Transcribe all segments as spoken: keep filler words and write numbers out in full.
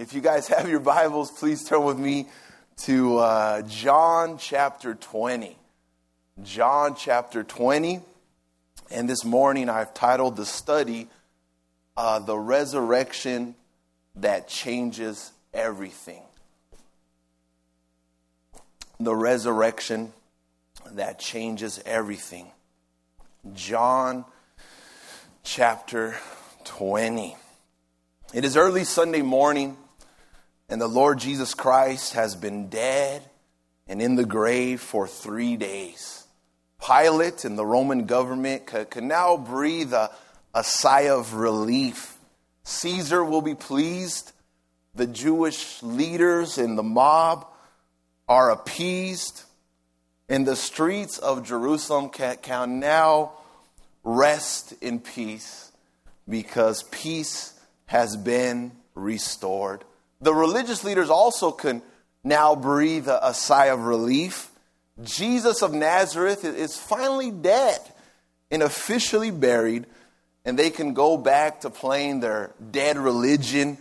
If you guys have your Bibles, please turn with me to uh, John chapter twenty. John chapter twenty. And this morning I've titled the study, uh, The Resurrection That Changes Everything. The resurrection that changes everything. John chapter twenty. It is early Sunday morning, and the Lord Jesus Christ has been dead and in the grave for three days. Pilate and the Roman government can, can now breathe a, a sigh of relief. Caesar will be pleased. The Jewish leaders and the mob are appeased. And the streets of Jerusalem can, can now rest in peace because peace has been restored. The religious leaders also can now breathe a, a sigh of relief. Jesus of Nazareth is finally dead and officially buried, and they can go back to playing their dead religion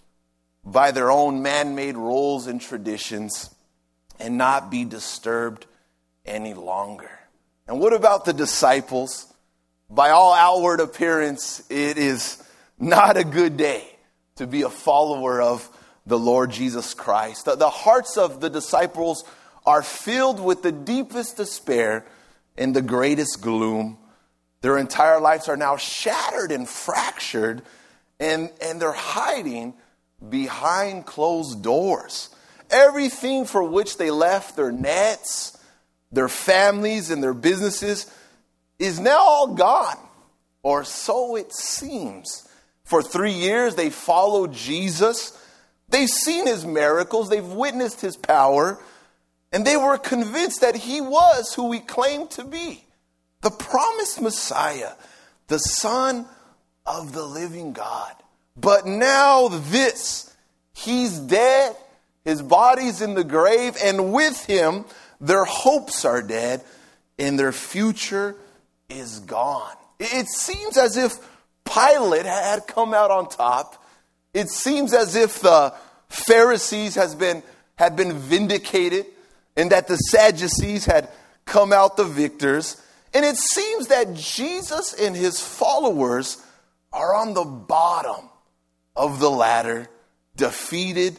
by their own man-made rules and traditions and not be disturbed any longer. And what about the disciples? By all outward appearance, it is not a good day to be a follower of the Lord Jesus Christ. The, the hearts of the disciples are filled with the deepest despair and the greatest gloom. Their entire lives are now shattered and fractured, and, and they're hiding behind closed doors. Everything for which they left their nets, their families, and their businesses is now all gone, or so it seems. For three years, they followed Jesus. They've seen his miracles. They've witnessed his power. And they were convinced that he was who he claimed to be, the promised Messiah, the Son of the living God. But now this, he's dead. His body's in the grave. And with him, their hopes are dead. And their future is gone. It seems as if Pilate had come out on top. It seems as if the Pharisees has been had been vindicated and that the Sadducees had come out the victors. And it seems that Jesus and his followers are on the bottom of the ladder, defeated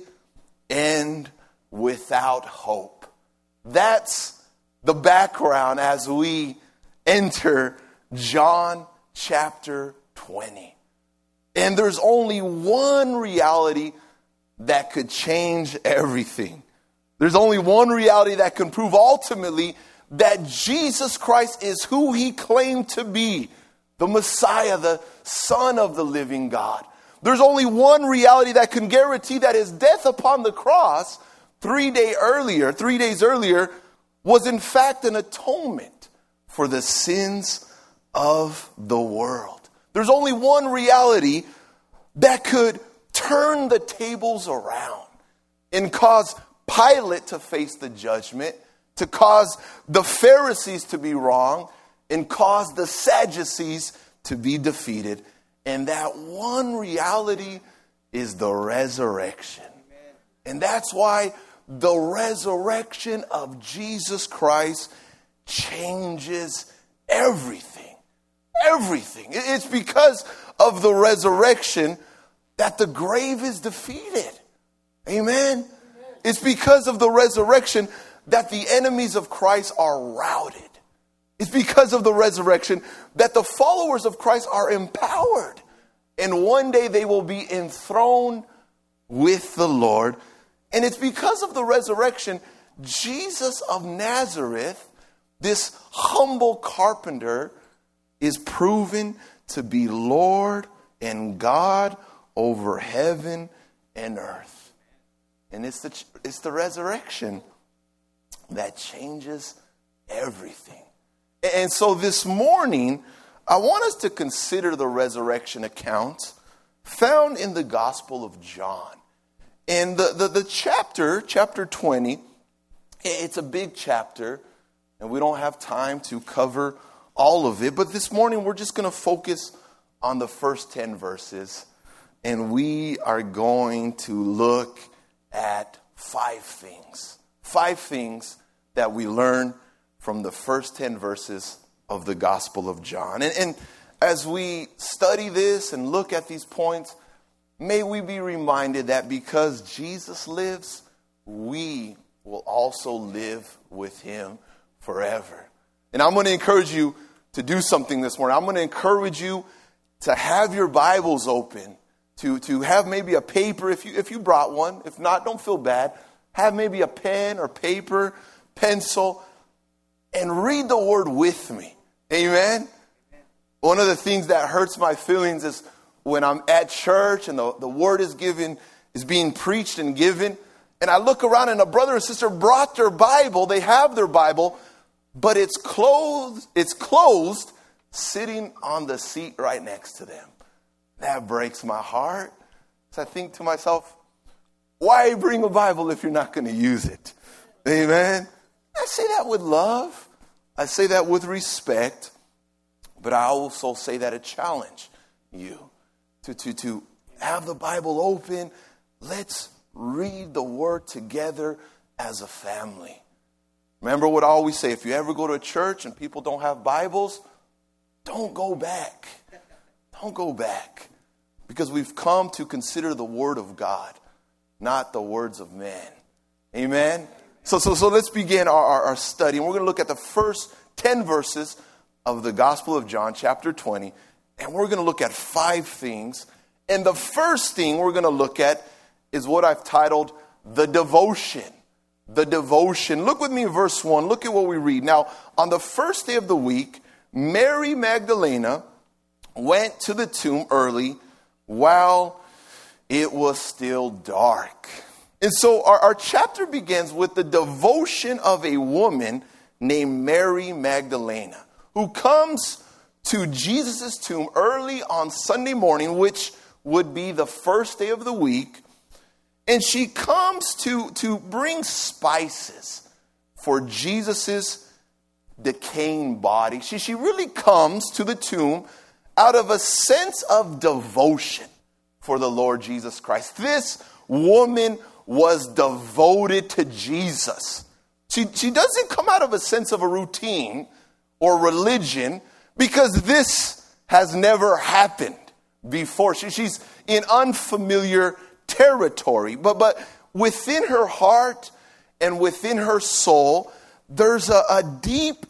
and without hope. That's the background as we enter John chapter twenty. And there's only one reality that could change everything. There's only one reality that can prove ultimately that Jesus Christ is who he claimed to be, the Messiah, the Son of the living God. There's only one reality that can guarantee that his death upon the cross three days earlier, three days earlier, was in fact an atonement for the sins of the world. There's only one reality that could turn the tables around and cause Pilate to face the judgment, to cause the Pharisees to be wrong, and cause the Sadducees to be defeated. And that one reality is the resurrection. Amen. And that's why the resurrection of Jesus Christ changes everything. Everything. It's because of the resurrection that the grave is defeated. Amen. Amen. It's because of the resurrection that the enemies of Christ are routed. It's because of the resurrection that the followers of Christ are empowered. And one day they will be enthroned with the Lord. And it's because of the resurrection, Jesus of Nazareth, this humble carpenter, is proven to be Lord and God over heaven and earth. And it's the, it's the resurrection that changes everything. And so this morning, I want us to consider the resurrection account found in the Gospel of John. And the, the, the chapter, chapter twenty, it's a big chapter, and we don't have time to cover all of it. But this morning, we're just going to focus on the first ten verses. and we are going to look at five things. Five things that we learn from the first ten verses of the Gospel of John. And, and as we study this and look at these points, may we be reminded that because Jesus lives, we will also live with him forever. And I'm going to encourage you to do something this morning. I'm going to encourage you to have your Bibles open, to, to have maybe a paper if you if you brought one. If not, don't feel bad. Have maybe a pen or paper, pencil, and read the word with me. Amen? One of the things that hurts my feelings is when I'm at church and the, the word is given, is being preached and given, and I look around and a brother or sister brought their Bible, they have their Bible, but it's closed, it's closed, sitting on the seat right next to them. That breaks my heart. So I think to myself, why bring a Bible if you're not going to use it? Amen? I say that with love. I say that with respect. But I also say that to challenge you to, to, to have the Bible open. Let's read the word together as a family. Remember what I always say, if you ever go to a church and people don't have Bibles, don't go back. Don't go back. Because we've come to consider the word of God, not the words of men. Amen? So, so, so let's begin our, our, our study. And we're going to look at the first ten verses of the Gospel of John, chapter twenty. And we're going to look at five things. And the first thing we're going to look at is what I've titled the devotion. The devotion. Look with me in verse one. Look at what we read. Now, on the first day of the week, Mary Magdalene went to the tomb early while it was still dark. And so our, our chapter begins with the devotion of a woman named Mary Magdalene, who comes to Jesus' tomb early on Sunday morning, which would be the first day of the week. And she comes to, to bring spices for Jesus' decaying body. She, she really comes to the tomb out of a sense of devotion for the Lord Jesus Christ. This woman was devoted to Jesus. She, she doesn't come out of a sense of a routine or religion, because this has never happened before. She, she's in unfamiliar territory. But, but within her heart and within her soul, there's a, a deep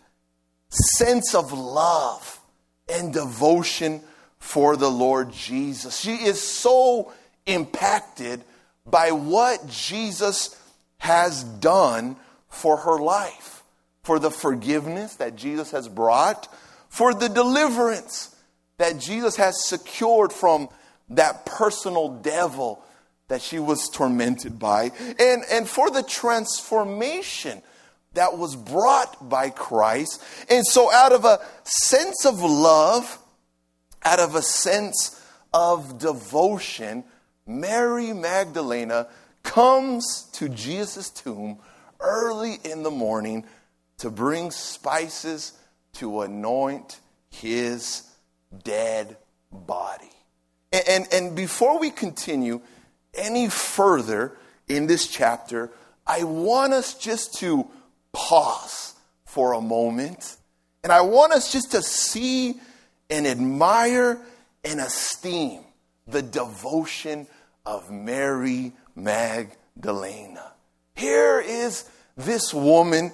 sense of love and devotion for the Lord Jesus. She is so impacted by what Jesus has done for her life, for the forgiveness that Jesus has brought, for the deliverance that Jesus has secured from that personal devil that she was tormented by, and, and for the transformation that was brought by Christ. And so out of a sense of love, out of a sense of devotion, Mary Magdalene comes to Jesus' tomb early in the morning to bring spices to anoint his dead body. And, and, and before we continue any further in this chapter, I want us just to pause for a moment. And I want us just to see and admire and esteem the devotion of Mary Magdalene. Here is this woman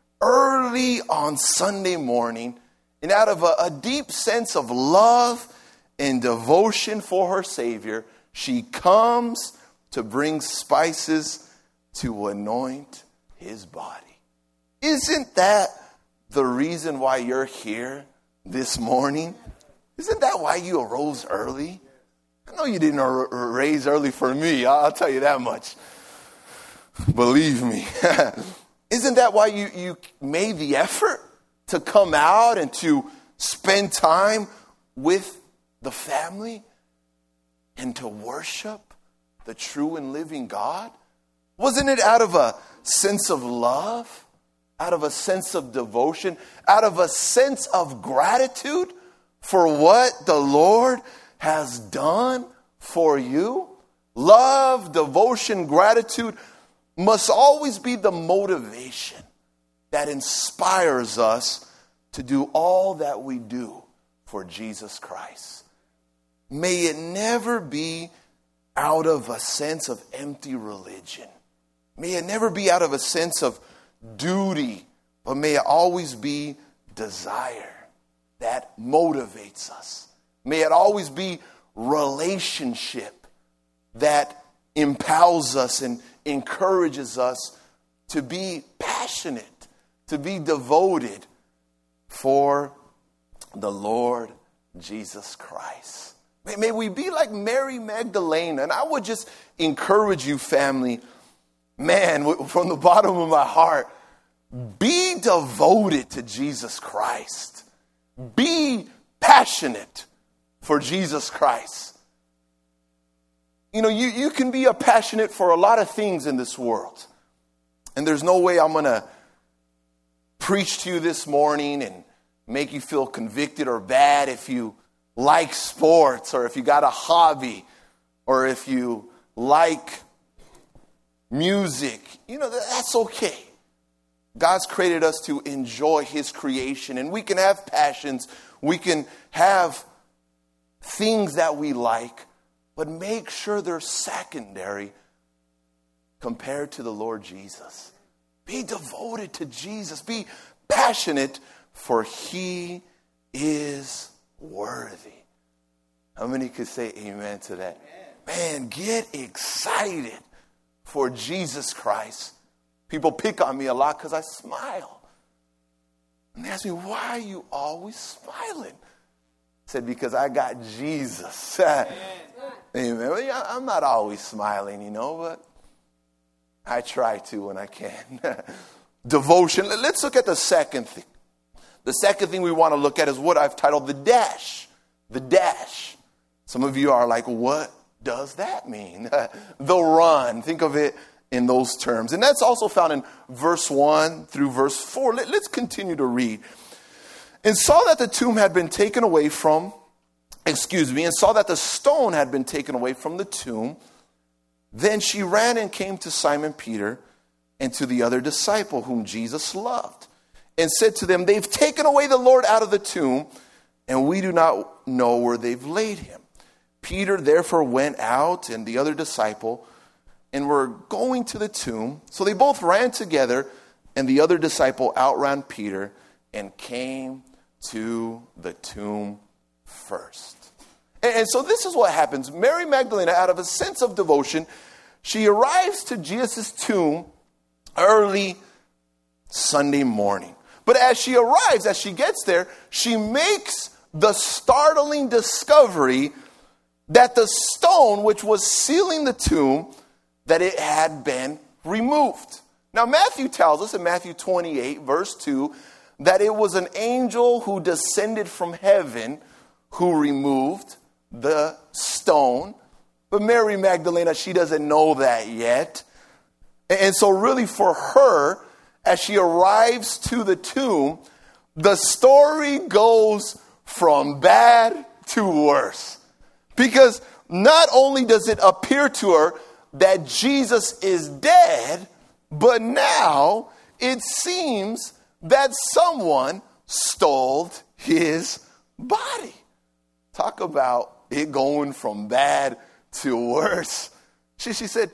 early on Sunday morning, and out of a, a deep sense of love and devotion for her Savior, she comes to bring spices to anoint his body. Isn't that the reason why you're here this morning? Isn't that why you arose early? I know you didn't r- raise early for me. I'll tell you that much. Believe me. Isn't that why you, you made the effort to come out and to spend time with the family and to worship the true and living God? Wasn't it out of a sense of love, out of a sense of devotion, out of a sense of gratitude for what the Lord has done for you, love, devotion, gratitude must always be the motivation that inspires us to do all that we do for Jesus Christ. May it never be out of a sense of empty religion. May it never be out of a sense of duty, but may it always be desire that motivates us. May it always be relationship that impels us and encourages us to be passionate, to be devoted for the Lord Jesus Christ. May, may we be like Mary Magdalene. And I would just encourage you, family, man, from the bottom of my heart, be devoted to Jesus Christ. Be passionate for Jesus Christ. You know, you, you can be a passionate for a lot of things in this world. And there's no way I'm going to preach to you this morning and make you feel convicted or bad if you like sports or if you got a hobby or if you like music. You know, that's okay. God's created us to enjoy his creation, and we can have passions. We can have things that we like, but make sure they're secondary compared to the Lord Jesus. Be devoted to Jesus. Be passionate, for he is worthy. How many could say amen to that? Amen. Man, get excited for Jesus Christ. People pick on me a lot because I smile. And they ask me, why are you always smiling? I said, because I got Jesus. Amen. Amen. Well, yeah, I'm not always smiling, you know, but I try to when I can. Devotion. Let's look at the second thing. The second thing we want to look at is what I've titled the dash. The dash. Some of you are like, what does that mean? The run. Think of it in those terms. And that's also found in verse one through verse four. Let, let's continue to read. And saw that the tomb had been taken away from, excuse me, and saw that the stone had been taken away from the tomb. Then she ran and came to Simon Peter and to the other disciple whom Jesus loved, and said to them, they've taken away the Lord out of the tomb, and we do not know where they've laid him. Peter therefore went out, and the other disciple, and were going to the tomb. So they both ran together, and the other disciple outran Peter and came to the tomb first. And, and so this is what happens. Mary Magdalene, out of a sense of devotion, she arrives to Jesus' tomb early Sunday morning. But as she arrives, as she gets there, she makes the startling discovery that the stone which was sealing the tomb, that it had been removed. Now, Matthew tells us in Matthew twenty-eight, verse two, that it was an angel who descended from heaven who removed the stone. But Mary Magdalene, she doesn't know that yet. And so really for her, as she arrives to the tomb, the story goes from bad to worse. Because not only does it appear to her that Jesus is dead, but now it seems that someone stole his body. Talk about it going from bad to worse. She, she said,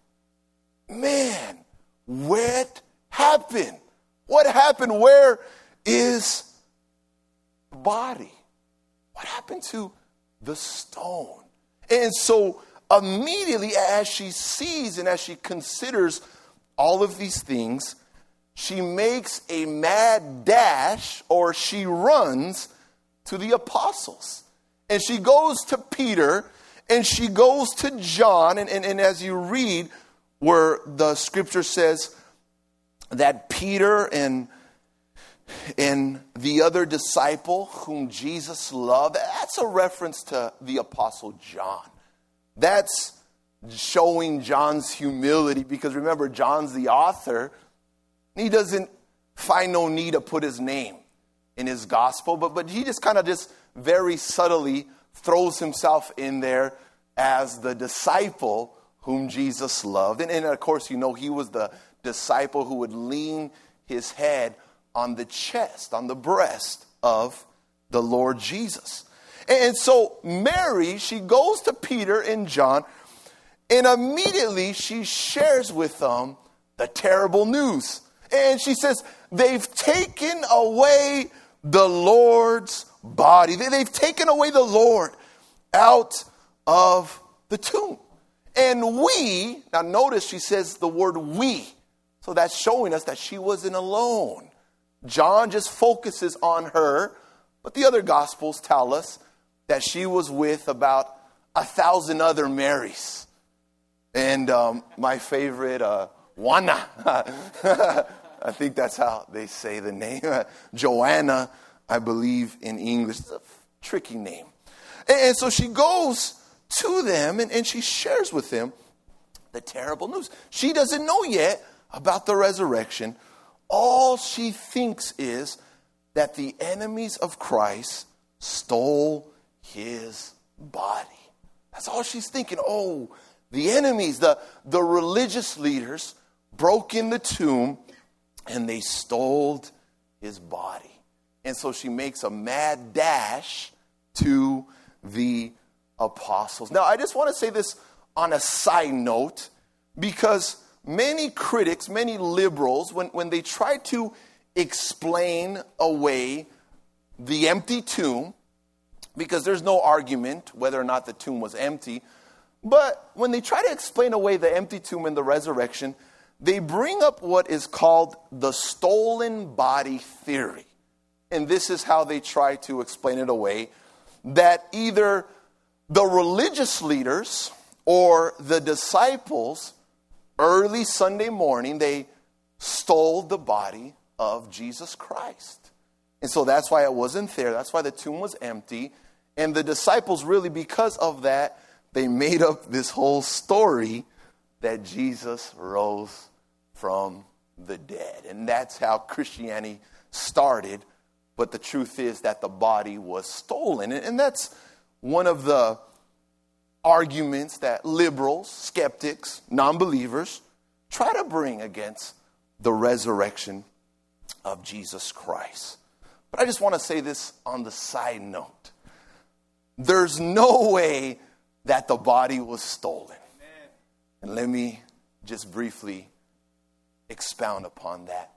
man, what happened? What happened? Where is the body? What happened to the stone? And so immediately as she sees and as she considers all of these things, she makes a mad dash, or she runs to the apostles. And she goes to Peter and she goes to John. And, and, and as you read where the scripture says that Peter and And the other disciple whom Jesus loved, that's a reference to the Apostle John. That's showing John's humility, because remember, John's the author. He doesn't find no need to put his name in his gospel, but, but he just kind of just very subtly throws himself in there as the disciple whom Jesus loved. And, and of course, you know, he was the disciple who would lean his head on the chest, on the breast of the Lord Jesus. And so Mary, she goes to Peter and John, and immediately she shares with them the terrible news. And she says, they've taken away the Lord's body. They've taken away the Lord out of the tomb. And we, now notice she says the word we. So that's showing us that she wasn't alone. John just focuses on her, but the other Gospels tell us that she was with about a thousand other Marys. And um, my favorite, uh, Juana. I think that's how they say the name. Joanna, I believe in English. It's a tricky name. And, and so she goes to them and, and she shares with them the terrible news. She doesn't know yet about the resurrection. All she thinks is that the enemies of Christ stole his body. That's all she's thinking. Oh, the enemies, the, the religious leaders broke in the tomb and they stole his body. And so she makes a mad dash to the apostles. Now, I just want to say this on a side note, because many critics, many liberals, when, when they try to explain away the empty tomb, because there's no argument whether or not the tomb was empty, but when they try to explain away the empty tomb and the resurrection, they bring up what is called the stolen body theory. And this is how they try to explain it away, that either the religious leaders or the disciples early Sunday morning, they stole the body of Jesus Christ. And so that's why it wasn't there. That's why the tomb was empty. And the disciples really, because of that, they made up this whole story that Jesus rose from the dead. And that's how Christianity started. But the truth is that the body was stolen. And that's one of the arguments that liberals, skeptics, non-believers try to bring against the resurrection of Jesus Christ. But I just want to say this on the side note. There's no way that the body was stolen. Amen. And let me just briefly expound upon that.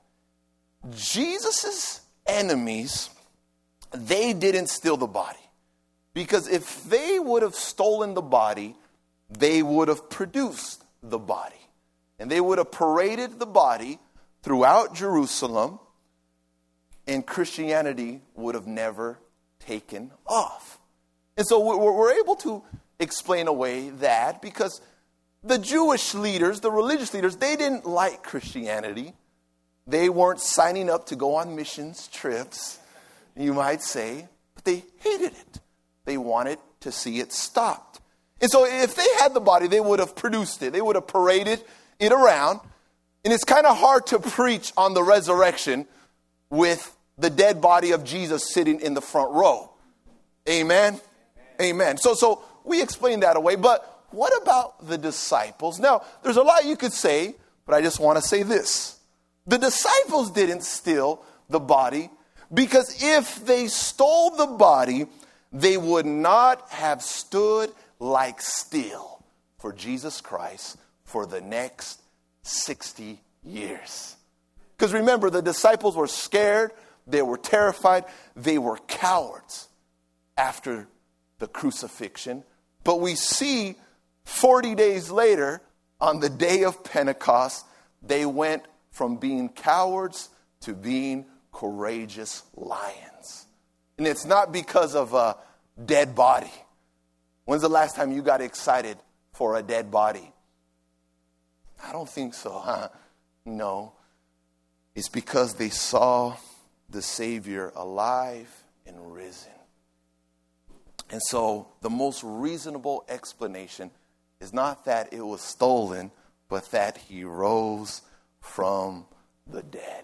Jesus' enemies, they didn't steal the body. Because if they would have stolen the body, they would have produced the body. And they would have paraded the body throughout Jerusalem, and Christianity would have never taken off. And so we're able to explain away that because the Jewish leaders, the religious leaders, they didn't like Christianity. They weren't signing up to go on missions trips, you might say, but they hated it. They wanted to see it stopped. And so if they had the body, they would have produced it. They would have paraded it around. And it's kind of hard to preach on the resurrection with the dead body of Jesus sitting in the front row. Amen? Amen. Amen. So, so we explained that away. But what about the disciples? Now, there's a lot you could say, but I just want to say this. The disciples didn't steal the body because if they stole the body, they would not have stood like still for Jesus Christ for the next sixty years. Because remember, the disciples were scared, they were terrified, they were cowards after the crucifixion. But we see forty days later, on the day of Pentecost, they went from being cowards to being courageous lions. And it's not because of a dead body. When's the last time you got excited for a dead body? I don't think so, huh? No. It's because they saw the Savior alive and risen. And so the most reasonable explanation is not that it was stolen, but that he rose from the dead.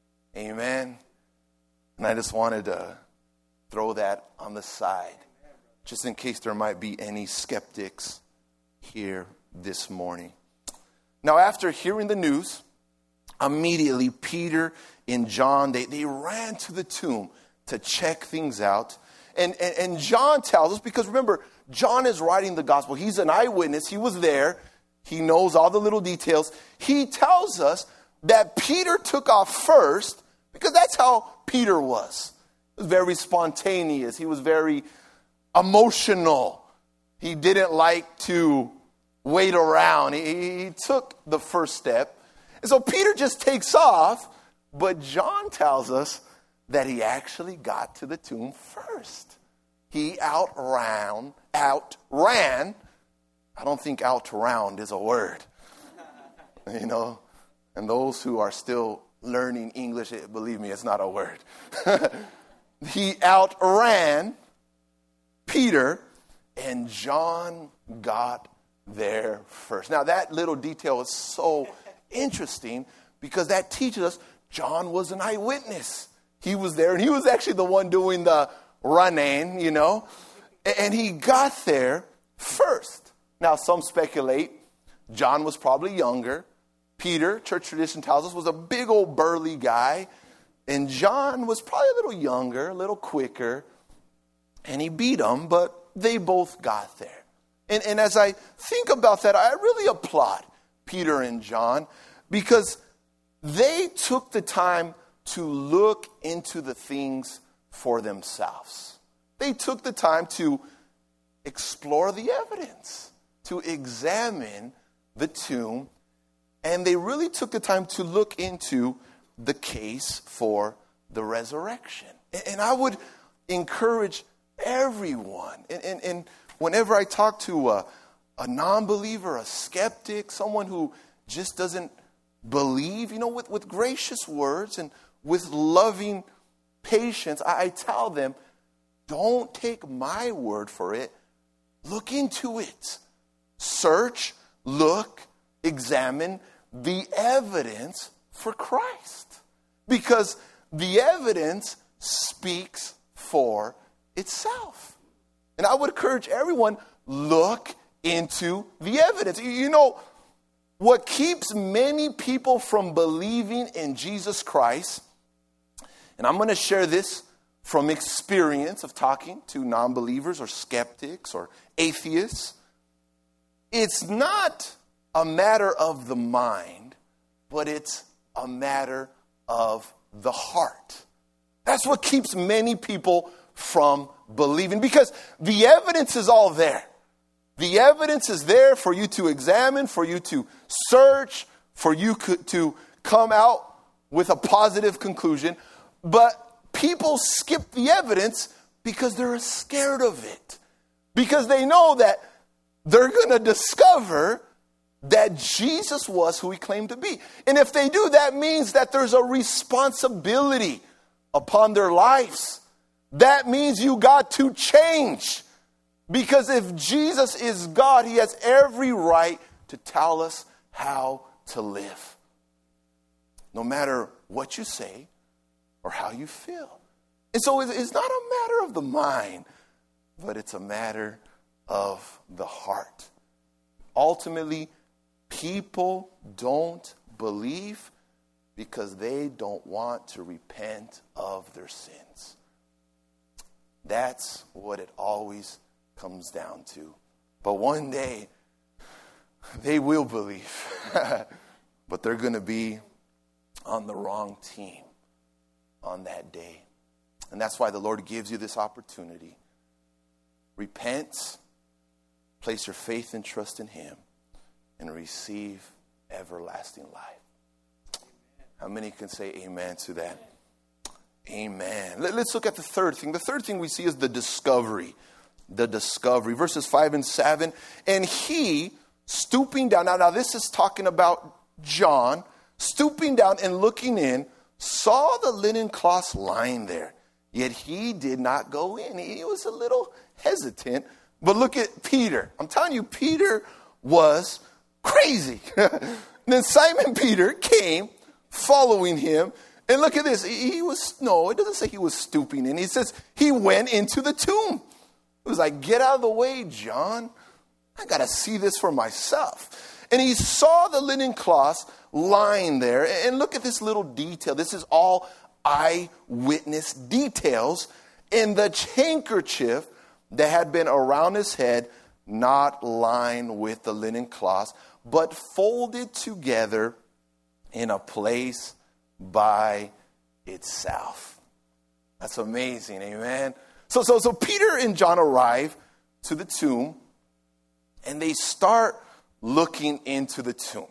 Amen. And I just wanted to throw that on the side. just in case there might be any skeptics here this morning. Now, after hearing the news, immediately Peter and John, they, they ran to the tomb to check things out. And, and, and John tells us, because remember, John is writing the gospel. He's an eyewitness. He was there. He knows all the little details. He tells us that Peter took off first because that's how Peter was. He was very spontaneous. He was very emotional. He didn't like to wait around. He, he took the first step. And so Peter just takes off, but John tells us that he actually got to the tomb first. He outran, outran, I don't think outround is a word, you know, and those who are still learning English, believe me, it's not a word. He outran Peter, and John got there first. Now, that little detail is so interesting because that teaches us John was an eyewitness. He was there, and he was actually the one doing the running, you know, and he got there first. Now, some speculate John was probably younger. Peter, church tradition tells us, was a big old burly guy, and John was probably a little younger, a little quicker, and he beat him, but they both got there. And, and as I think about that, I really applaud Peter and John because they took the time to look into the things for themselves. They took the time to explore the evidence, to examine the tomb, and they really took the time to look into the case for the resurrection. And, and I would encourage everyone, and, and, and whenever I talk to a, a non-believer, a skeptic, someone who just doesn't believe, you know, with, with gracious words and with loving patience, I, I tell them, don't take my word for it. Look into it. Search, look, examine the evidence for Christ. Because the evidence speaks for itself. And I would encourage everyone, look into the evidence. You know, what keeps many people from believing in Jesus Christ, and I'm going to share this from experience of talking to non-believers or skeptics or atheists, it's not a matter of the mind, but it's a matter of the heart. That's what keeps many people from believing, because the evidence is all there. The evidence is there for you to examine, for you to search, for you to come out with a positive conclusion. But people skip the evidence because they're scared of it. Because they know that they're going to discover that Jesus was who he claimed to be. And if they do, that means that there's a responsibility upon their lives. That means you got to change. Because if Jesus is God, he has every right to tell us how to live. No matter what you say or how you feel. And so it's not a matter of the mind, but it's a matter of the heart. Ultimately, people don't believe because they don't want to repent of their sins. That's what it always comes down to. But one day, they will believe. But they're going to be on the wrong team on that day. And that's why the Lord gives you this opportunity. Repent, place your faith and trust in him, and receive everlasting life. How many can say amen to that? Amen. Let's look at the third thing. The third thing we see is the discovery. The discovery. Verses five and seven. And he, stooping down. Now, now this is talking about John. Stooping down and looking in, saw the linen cloths lying there. Yet he did not go in. He was a little hesitant. But look at Peter. I'm telling you, Peter was crazy. Then Simon Peter came following him. And look at this. He was, no, it doesn't say he was stooping in. He says he went into the tomb. He was like, get out of the way, John. I got to see this for myself. And he saw the linen cloths lying there. And look at this little detail. This is all eyewitness details. In the handkerchief that had been around his head, not lined with the linen cloths, but folded together in a place by itself. That's amazing, amen? So, so, so Peter and John arrive to the tomb, and they start looking into the tomb.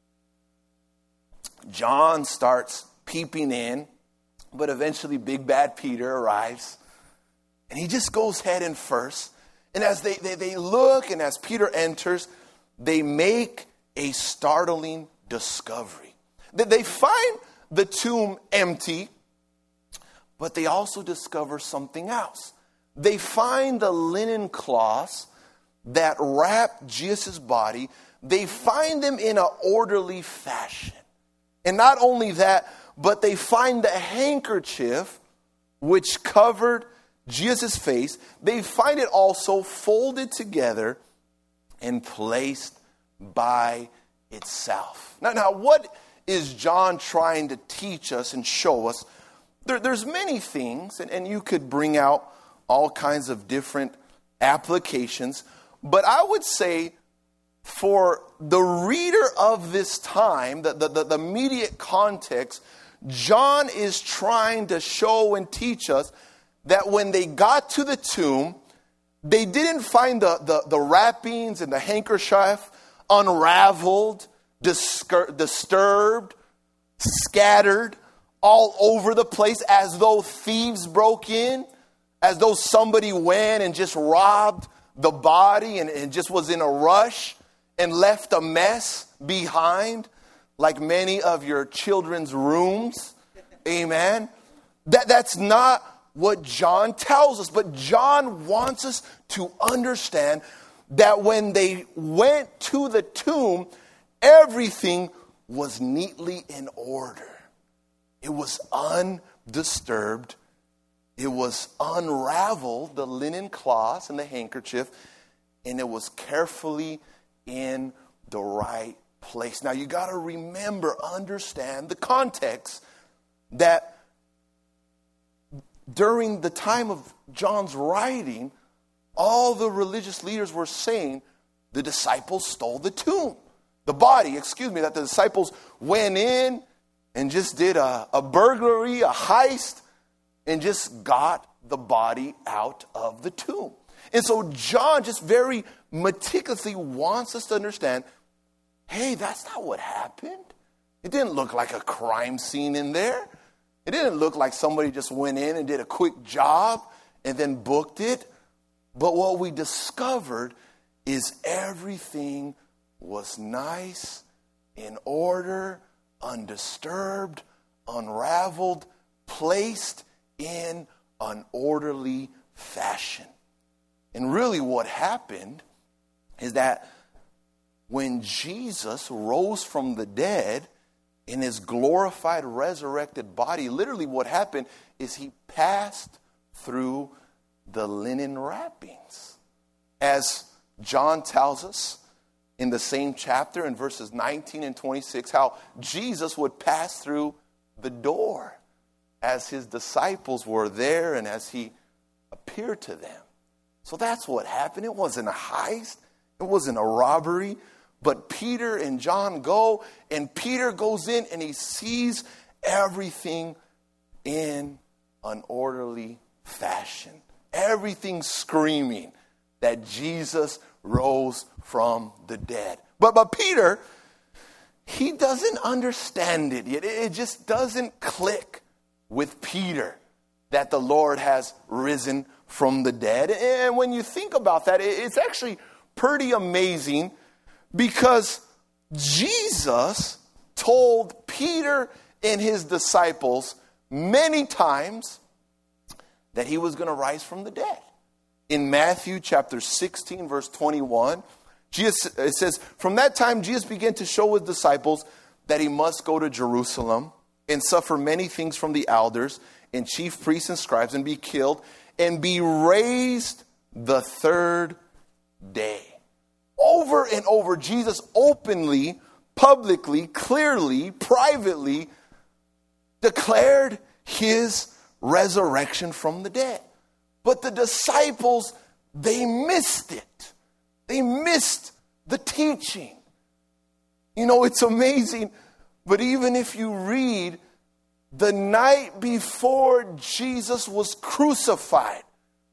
John starts peeping in, but eventually Big Bad Peter arrives, and he just goes head in first. And as they, they, they look, and as Peter enters, they make a startling discovery. That they find the tomb empty, but they also discover something else. They find the linen cloths that wrap Jesus' body. They find them in an orderly fashion. And not only that, but they find the handkerchief which covered Jesus' face. They find it also folded together and placed by itself. Now, now what is John trying to teach us and show us? There, there's many things, and, and you could bring out all kinds of different applications. But I would say for the reader of this time, the, the, the, the immediate context, John is trying to show and teach us that when they got to the tomb, they didn't find the, the, the wrappings and the handkerchief unraveled, discur- disturbed, scattered all over the place as though thieves broke in, as though somebody went and just robbed the body and, and just was in a rush and left a mess behind, like many of your children's rooms. Amen. That, that's not what John tells us. But John wants us to understand that when they went to the tomb, everything was neatly in order. It was undisturbed. It was unraveled, the linen cloths and the handkerchief, and it was carefully in the right place. Now, you got to remember, understand the context that during the time of John's writing, all the religious leaders were saying the disciples stole the tomb, the body, excuse me, that the disciples went in and just did a, a burglary, a heist, and just got the body out of the tomb. And so John just very meticulously wants us to understand, hey, that's not what happened. It didn't look like a crime scene in there. It didn't look like somebody just went in and did a quick job and then booked it. But what we discovered is everything was nice, in order, undisturbed, unraveled, placed in an orderly fashion. And really what happened is that when Jesus rose from the dead in his glorified, resurrected body, literally what happened is he passed through the linen wrappings. As John tells us in the same chapter in verses nineteen and twenty-six, how Jesus would pass through the door as his disciples were there and as he appeared to them. So that's what happened. It wasn't a heist. It wasn't a robbery. But Peter and John go, and Peter goes in and he sees everything in an orderly fashion. Everything screaming that Jesus rose from the dead. But, but Peter, he doesn't understand it yet. It just doesn't click with Peter that the Lord has risen from the dead. And when you think about that, it's actually pretty amazing, because Jesus told Peter and his disciples many times that he was going to rise from the dead. In Matthew chapter sixteen, verse twenty-one, Jesus, it says, from that time Jesus began to show his disciples that he must go to Jerusalem and suffer many things from the elders and chief priests and scribes and be killed and be raised the third day. Over and over, Jesus openly, publicly, clearly, privately declared his resurrection from the dead. But the disciples, they missed it. They missed the teaching. You know, it's amazing, but even if you read the night before Jesus was crucified,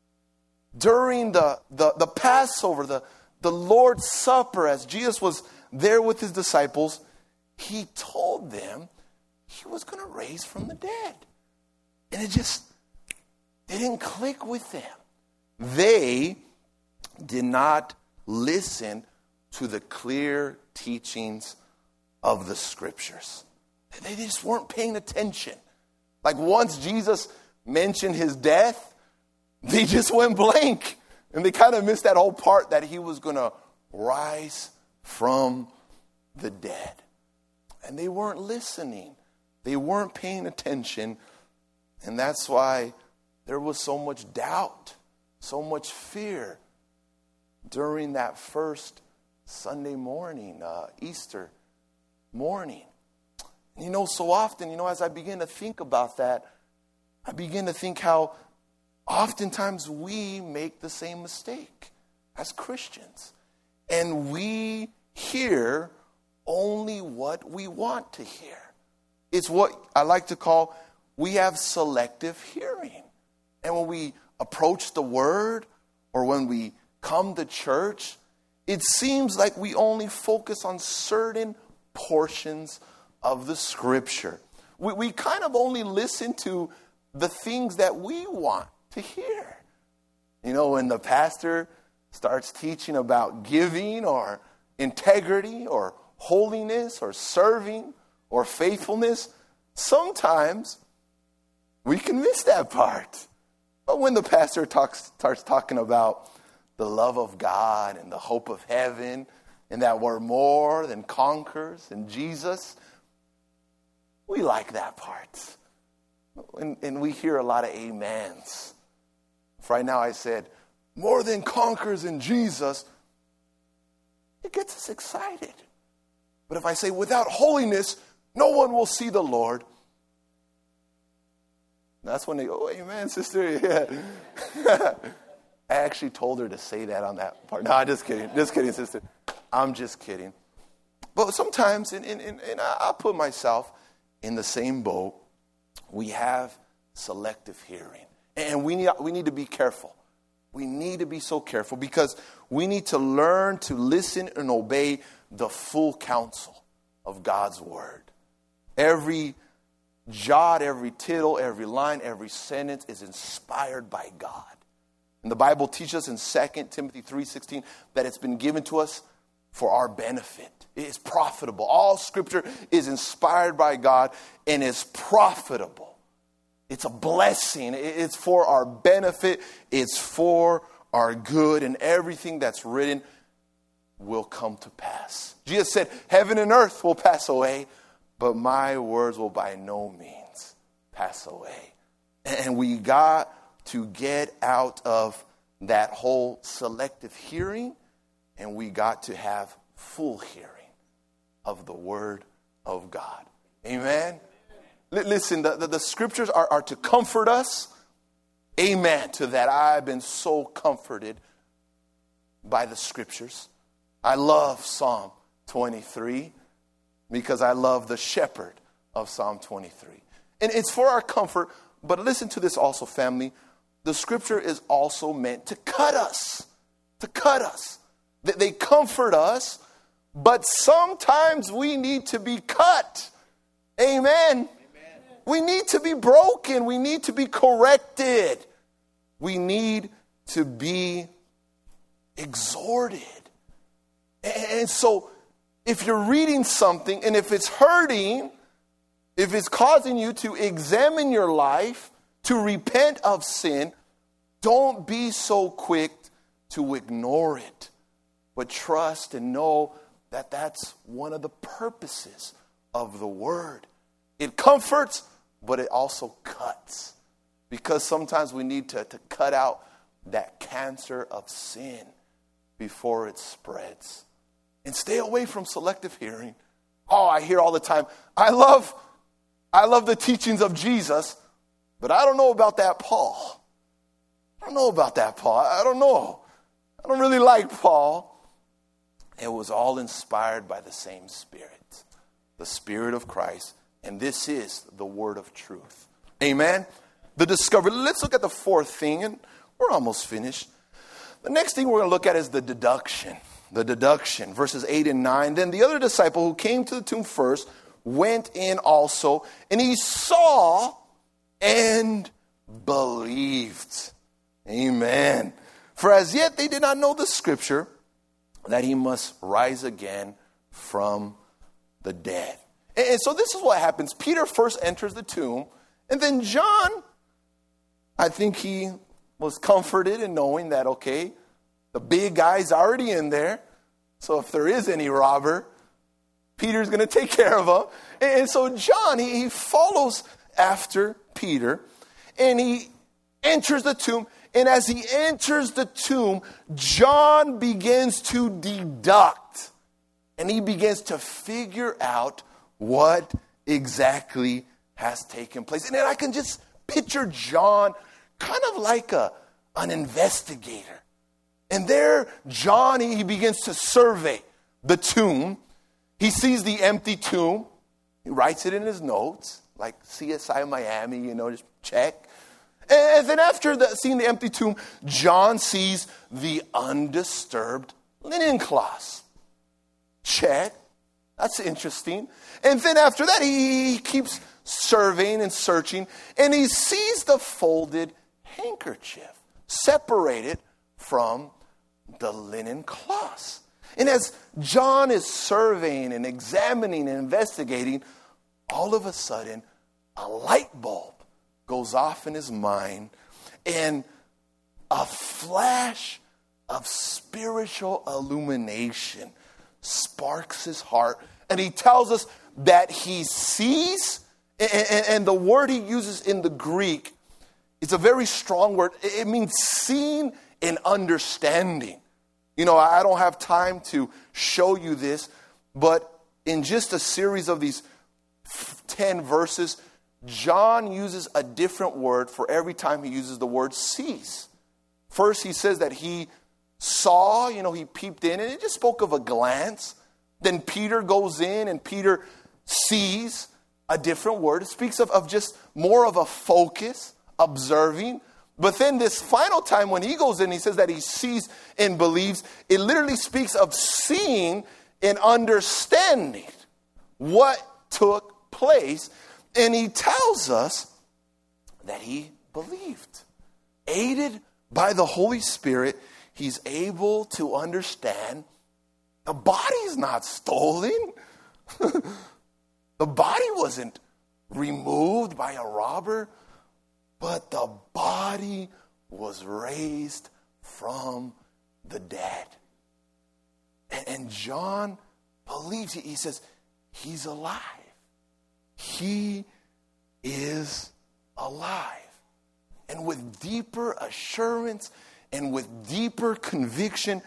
during the, the, the Passover, the, the Lord's Supper, as Jesus was there with his disciples, he told them he was going to raise from the dead. And it just didn't click with them. They did not listen to the clear teachings of the scriptures. They just weren't paying attention. Like once Jesus mentioned his death, they just went blank. And they kind of missed that whole part that he was going to rise from the dead. And they weren't listening. They weren't paying attention. And that's why there was so much doubt, so much fear during that first Sunday morning, uh, Easter morning. And you know, so often, you know, as I begin to think about that, I begin to think how oftentimes we make the same mistake as Christians. And we hear only what we want to hear. It's what I like to call, we have selective hearing. And when we approach the word or when we come to church, it seems like we only focus on certain portions of the scripture. We, we kind of only listen to the things that we want to hear. You know, when the pastor starts teaching about giving or integrity or holiness or serving or faithfulness, sometimes we can miss that part. But when the pastor talks, starts talking about the love of God and the hope of heaven and that we're more than conquerors in Jesus, we like that part. And, and we hear a lot of amens. Right now I said, more than conquerors in Jesus, it gets us excited. But if I say, without holiness, no one will see the Lord, that's when they go, oh, amen, sister. Yeah. I actually told her to say that on that part. No, just kidding. Just kidding, sister. I'm just kidding. But sometimes, and, and, and I'll put myself in the same boat, we have selective hearing. And we need, we need to be careful. We need to be so careful because we need to learn to listen and obey the full counsel of God's word. Every jot, every tittle, every line, every sentence is inspired by God. And the Bible teaches us in Second Timothy three sixteen that it's been given to us for our benefit. It is profitable. All scripture is inspired by God and is profitable. It's a blessing. It's for our benefit. It's for our good. And everything that's written will come to pass. Jesus said, heaven and earth will pass away, but my words will by no means pass away. And we got to get out of that whole selective hearing, and we got to have full hearing of the word of God. Amen? L- listen, the, the, the scriptures are, are to comfort us. Amen to that. I've been so comforted by the scriptures. I love Psalm twenty-three because I love the shepherd of Psalm twenty-three. And it's for our comfort, but listen to this also, family. The scripture is also meant to cut us, to cut us. They comfort us, but sometimes we need to be cut. Amen. Amen. We need to be broken. We need to be corrected. We need to be exhorted. And so if you're reading something and if it's hurting, if it's causing you to examine your life, to repent of sin, don't be so quick to ignore it. But trust and know that that's one of the purposes of the word. It comforts, but it also cuts. Because sometimes we need to, to cut out that cancer of sin before it spreads. And stay away from selective hearing. Oh, I hear all the time, I love, I love the teachings of Jesus, but I don't know about that Paul. I don't know about that Paul. I don't know. I don't really like Paul. It was all inspired by the same Spirit, the Spirit of Christ. And this is the word of truth. Amen. The discovery. Let's look at the fourth thing, and we're almost finished. The next thing we're going to look at is the deduction. The deduction, verses eight and nine. Then the other disciple who came to the tomb first went in also, and he saw and believed. Amen. For as yet they did not know the scripture that he must rise again from the dead. And so this is what happens. Peter first enters the tomb, and then John, I think he was comforted in knowing that, okay, the big guy's already in there. So if there is any robber, Peter's going to take care of him. And so John, he, he follows after Peter, and he enters the tomb. And as he enters the tomb, John begins to deduct. And he begins to figure out what exactly has taken place. And then I can just picture John kind of like a, an investigator. And there, John, he begins to survey the tomb. He sees the empty tomb. He writes it in his notes, like C S I Miami, you know, just check. And then after the, seeing the empty tomb, John sees the undisturbed linen cloths. Check. That's interesting. And then after that, he keeps surveying and searching, and he sees the folded handkerchief separated from the linen cloths. And as John is surveying and examining and investigating, all of a sudden, a light bulb goes off in his mind, and a flash of spiritual illumination sparks his heart. And he tells us that he sees, and the word he uses in the Greek, it's a very strong word. It means seeing and understanding. You know, I don't have time to show you this, but in just a series of these ten verses, John uses a different word for every time he uses the word sees. First, he says that he saw, you know, he peeped in, and it just spoke of a glance. Then Peter goes in, and Peter sees, a different word. It speaks of, of just more of a focus, observing. But then this final time when he goes in, he says that he sees and believes. It literally speaks of seeing and understanding what took place. And he tells us that he believed. Aided by the Holy Spirit, he's able to understand the body's not stolen. The body wasn't removed by a robber, but the body was raised from the dead. And, and John believes, he, he says, he's alive. He is alive. And with deeper assurance and with deeper conviction,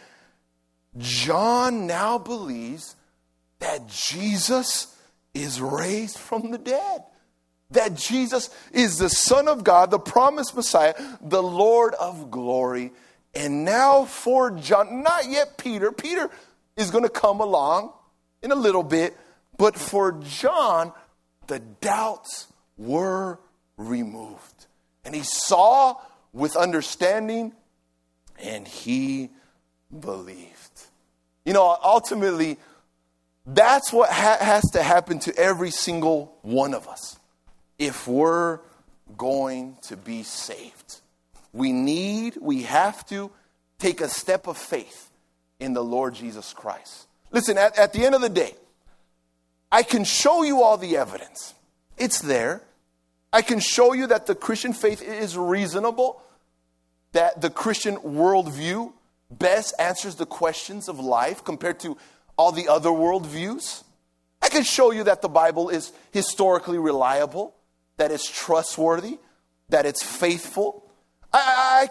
John now believes that Jesus is raised from the dead. That Jesus is the Son of God, the promised Messiah, the Lord of glory. And now for John, not yet Peter. Peter is going to come along in a little bit. But for John, the doubts were removed. And he saw with understanding, and he believed. You know, ultimately, that's what ha- has to happen to every single one of us if we're going to be saved. We need, we have to take a step of faith in the Lord Jesus Christ. Listen, at, at the end of the day, I can show you all the evidence. It's there. I can show you that the Christian faith is reasonable, that the Christian worldview best answers the questions of life compared to all the other worldviews. I can show you that the Bible is historically reliable, that it's trustworthy, that it's faithful. I, I can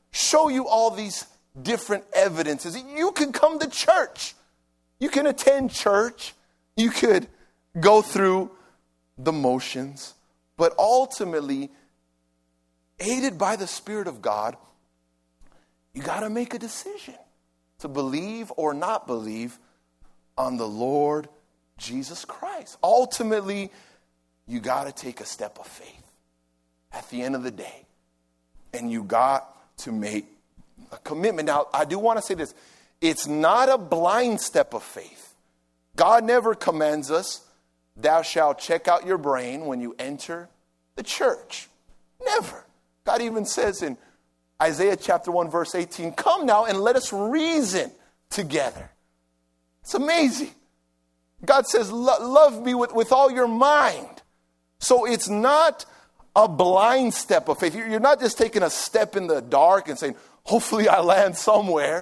show you all these different evidences. You can come to church. You can attend church. You could go through the motions. But ultimately, aided by the Spirit of God, you got to make a decision to believe or not believe on the Lord Jesus Christ. Ultimately, you got to take a step of faith at the end of the day. And you got to make a commitment. Now, I do want to say this. It's not a blind step of faith. God never commands us, thou shalt check out your brain when you enter the church. Never. God even says in Isaiah chapter one, verse eighteen, come now and let us reason together. It's amazing. God says, love me with, with all your mind. So it's not a blind step of faith. You're not just taking a step in the dark and saying, hopefully I land somewhere.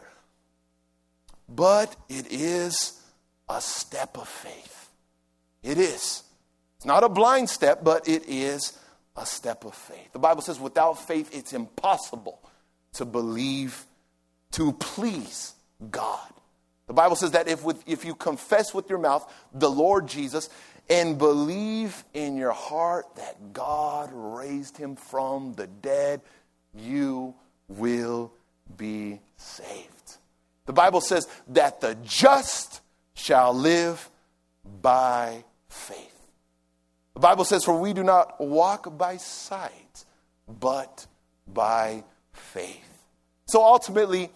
But it is a step of faith. It is. It's not a blind step, but it is a step of faith. The Bible says without faith, it's impossible to believe, to please God. The Bible says that if with, if you confess with your mouth the Lord Jesus and believe in your heart that God raised him from the dead, you will be saved. The Bible says that the just shall live by faith. The Bible says, for we do not walk by sight, but by faith. So ultimately,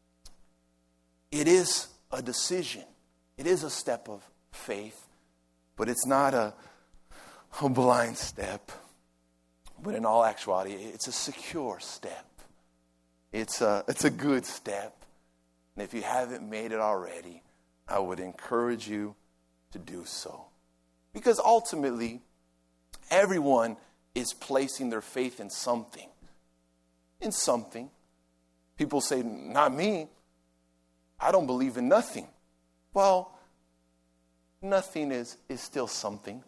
it is a decision. It is a step of faith, but it's not a, a blind step. But in all actuality, it's a secure step. It's a, it's a good step. And if you haven't made it already, I would encourage you to do so. Because ultimately, everyone is placing their faith in something. In something. People say, not me. I don't believe in nothing. Well, nothing is, is still something.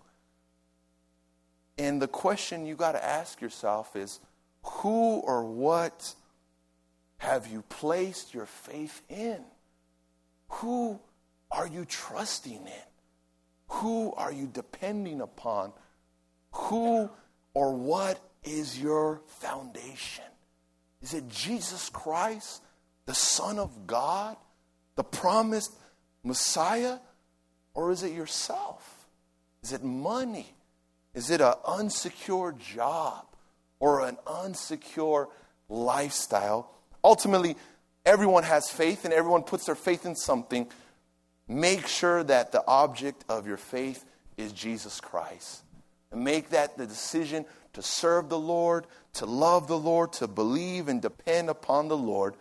And the question you got to ask yourself is, who or what have you placed your faith in? Who are you trusting in? Who are you depending upon? Who or what is your foundation? Is it Jesus Christ, the Son of God, the promised Messiah? Or is it yourself? Is it money? Is it an unsecure job or an unsecure lifestyle? Ultimately, everyone has faith and everyone puts their faith in something. Make sure that the object of your faith is Jesus Christ. And make that the decision to serve the Lord, to love the Lord, to believe and depend upon the Lord,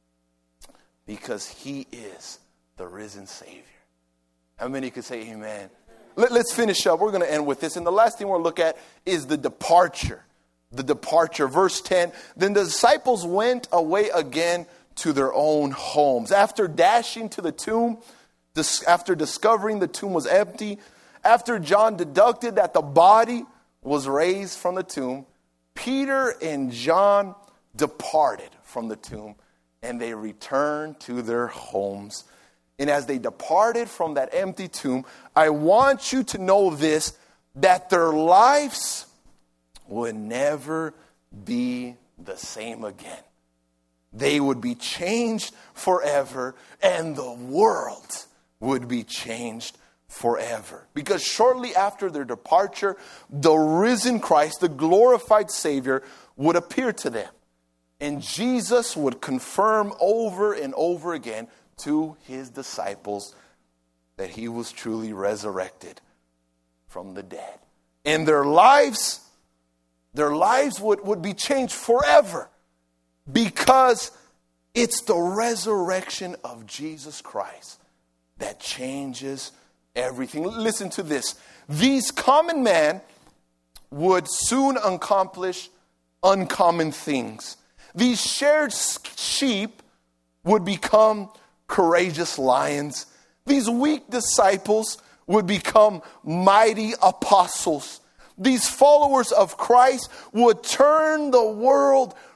because he is the risen Savior. How many could say amen? Let, let's finish up. We're going to end with this. And the last thing we'll look at is the departure. The departure. Verse ten, then the disciples went away again to their own homes. After dashing to the tomb, this, after discovering the tomb was empty, after John deducted that the body was raised from the tomb, Peter and John departed from the tomb and they returned to their homes. And as they departed from that empty tomb, I want you to know this, that their lives would never be the same again. They would be changed forever, and the world would be changed forever. Because shortly after their departure, the risen Christ, the glorified Savior, would appear to them. And Jesus would confirm over and over again to his disciples that he was truly resurrected from the dead. And their lives, their lives would, would be changed forever, because it's the resurrection of Jesus Christ that changes everything. Listen to this. These common men would soon accomplish uncommon things. These shared sheep would become courageous lions. These weak disciples would become mighty apostles. These followers of Christ would turn the world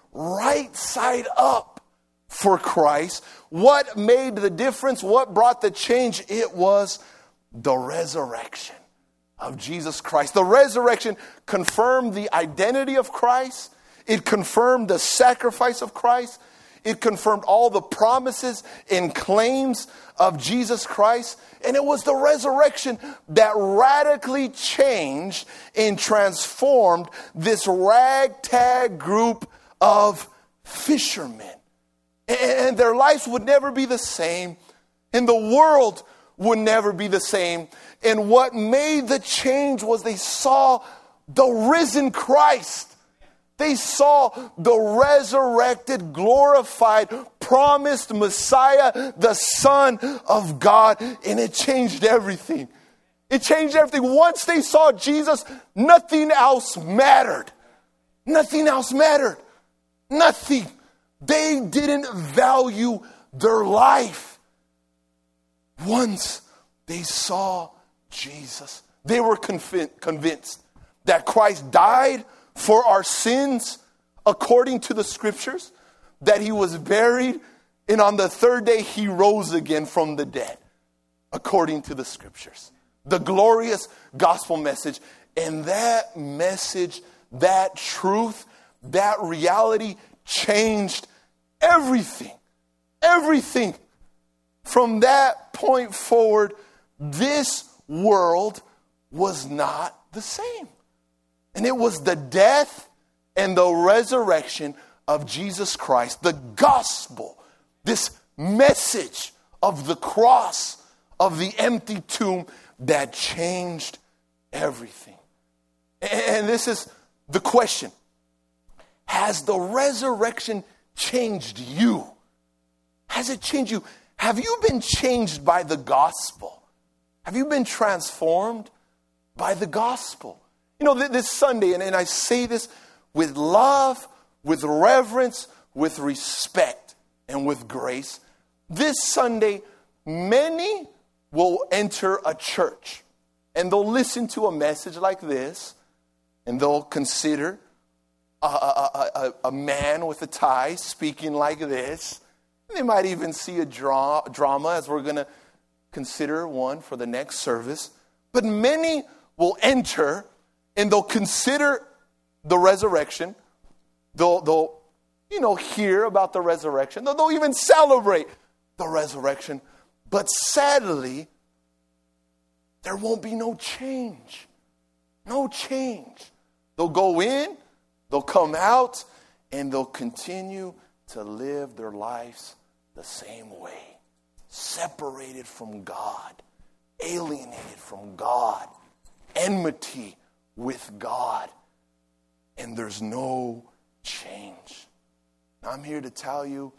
right side up for Christ. What made the difference? What brought the change? It was the resurrection of Jesus Christ. The resurrection confirmed the identity of Christ. It confirmed the sacrifice of Christ. It confirmed all the promises and claims of Jesus Christ. And it was the resurrection that radically changed and transformed this ragtag group of fishermen. And their lives would never be the same. And the world would never be the same. And what made the change was they saw the risen Christ. They saw the resurrected, glorified, promised Messiah, the Son of God, and it changed everything. It changed everything. Once they saw Jesus, nothing else mattered. Nothing else mattered. Nothing. They didn't value their life. Once they saw Jesus, they were conv- convinced that Christ died for our sins according to the scriptures, that he was buried, and on the third day he rose again from the dead according to the scriptures. The glorious gospel message. And that message, that truth, that reality changed everything. Everything. From that point forward, this world was not the same. And it was the death and the resurrection of Jesus Christ, the gospel, this message of the cross, of the empty tomb that changed everything. And this is the question. Has the resurrection changed you? Has it changed you? Have you been changed by the gospel? Have you been transformed by the gospel? You know, this Sunday, and, and I say this with love, with reverence, with respect, and with grace. This Sunday, many will enter a church, and they'll listen to a message like this, and they'll consider a, a, a, a man with a tie speaking like this. They might even see a dra- drama, as we're going to consider one for the next service. But many will enter, and they'll consider the resurrection. They'll, they'll, you know, hear about the resurrection. They'll, they'll even celebrate the resurrection. But sadly, there won't be no change. No change. They'll go in, they'll come out, and they'll continue to live their lives the same way. Separated from God. Alienated from God. Enmity with God. And there's no change. I'm here to tell you,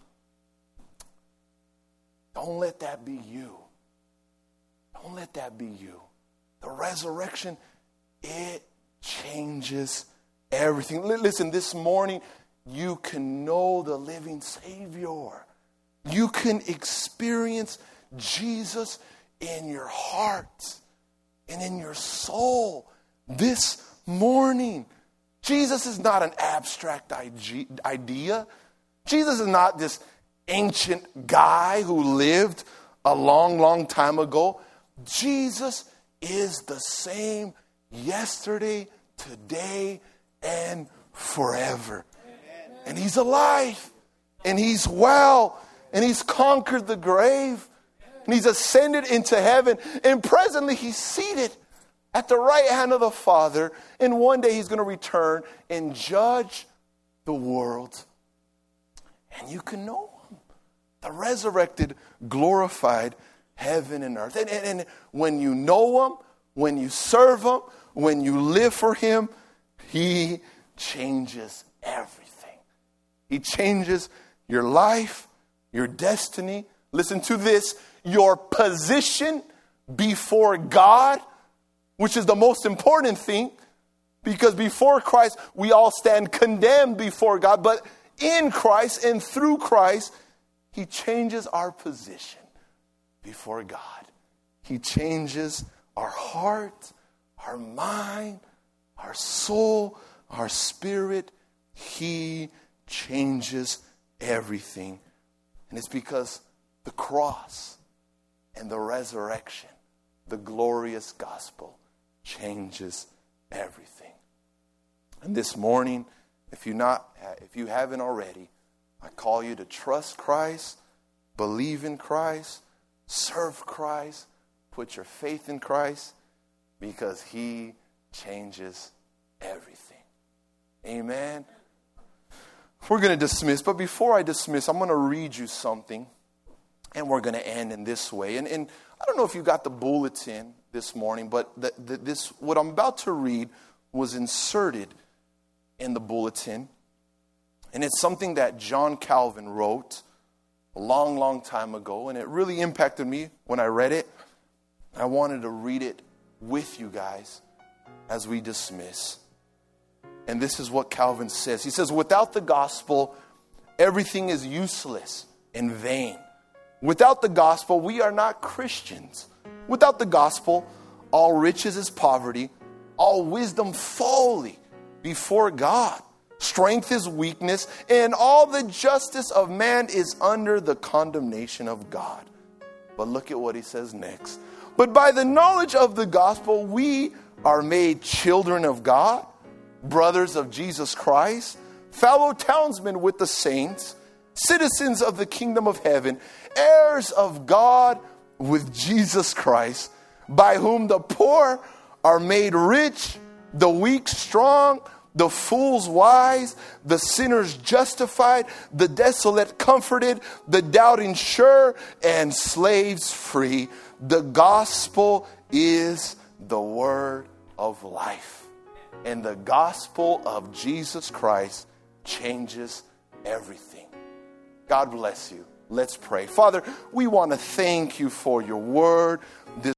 don't let that be you. Don't let that be you. The resurrection, it changes everything. Listen, this morning, you can know the living Savior. You can experience Jesus in your heart and in your soul this morning. Jesus is not an abstract idea. Jesus is not this ancient guy who lived a long, long time ago. Jesus is the same yesterday, today, and forever. And he's alive, and he's well, and he's conquered the grave, and he's ascended into heaven, and presently he's seated at the right hand of the Father, and one day he's going to return and judge the world. And you can know him. The resurrected, glorified heaven and earth. And, and, and when you know him, when you serve him, when you live for him, he changes everything. He changes your life, your destiny. Listen to this. Your position before God, which is the most important thing, because before Christ, we all stand condemned before God. But in Christ and through Christ, he changes our position before God. He changes our heart, our mind, our soul, our spirit. He changes everything. And it's because the cross and the resurrection, the glorious gospel, changes everything. And this morning, if you not, if you haven't already, I call you to trust Christ, believe in Christ, serve Christ, put your faith in Christ, because He changes everything. Amen. We're going to dismiss, but before I dismiss, I'm going to read you something, and we're going to end in this way. And, and I don't know if you got the bulletin this morning, but the, the, this what I'm about to read was inserted in the bulletin. And it's something that John Calvin wrote a long, long time ago, and it really impacted me when I read it. I wanted to read it with you guys as we dismiss. And this is what Calvin says. He says, without the gospel, everything is useless and vain. Without the gospel, we are not Christians. Without the gospel, all riches is poverty, all wisdom folly before God. Strength is weakness, and all the justice of man is under the condemnation of God. But look at what he says next. But by the knowledge of the gospel, we are made children of God, brothers of Jesus Christ, fellow townsmen with the saints, citizens of the kingdom of heaven, heirs of God with Jesus Christ, by whom the poor are made rich, the weak strong, the fools wise, the sinners justified, the desolate comforted, the doubting sure, and slaves free. The gospel is the word of life. And the gospel of Jesus Christ changes everything. God bless you. Let's pray. Father, we want to thank you for your word. This